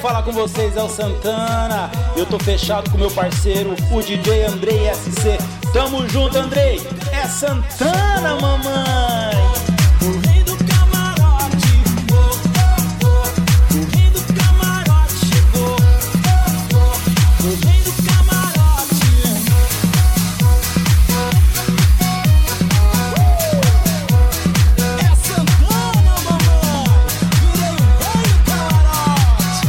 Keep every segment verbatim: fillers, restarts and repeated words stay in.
falar com vocês é o Santana. Eu tô fechado com meu parceiro, o D J Andrei S C. Tamo junto, Andrei. É Santana, mamãe. O rei do camarote, oh, oh, oh. O rei do camarote chegou, oh, oh. O rei do camarote. É Santana, mamãe. Virei o rei do camarote.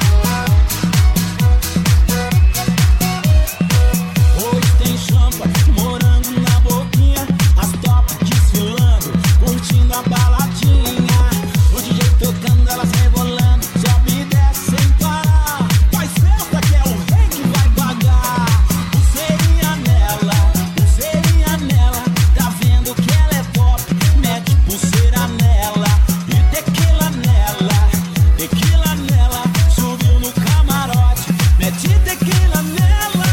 Hoje tem champa, morango na boquinha, as top desfilando, curtindo a baladinha. O D J tocando, elas rebolando, sobe e desce sem parar. Faz festa que é o rei que vai pagar. Pulseirinha nela, pulseirinha nela, tá vendo que ela é top? Mete pulseira nela e tequila nela, tequila nela. Subiu no camarote, mete tequila nela.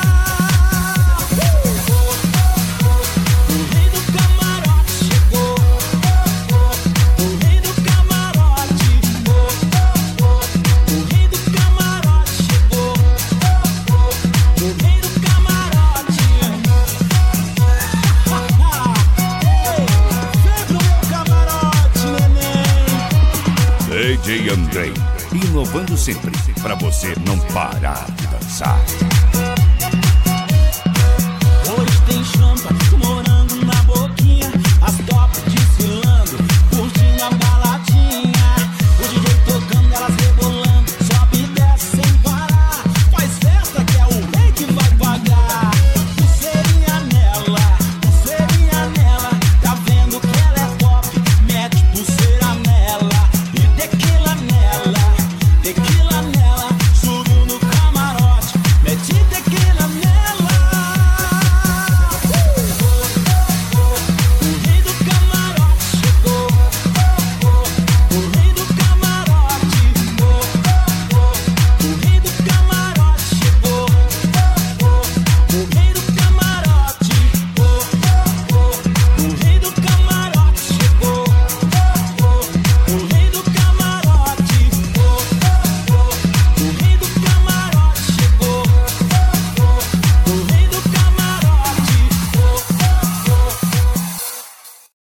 O rei do camarote chegou, o rei do camarote, o rei do camarote chegou, o rei do camarote. Ei, vem pro meu camarote, neném. D J Andrei, inovando sempre, pra você não parar de dançar.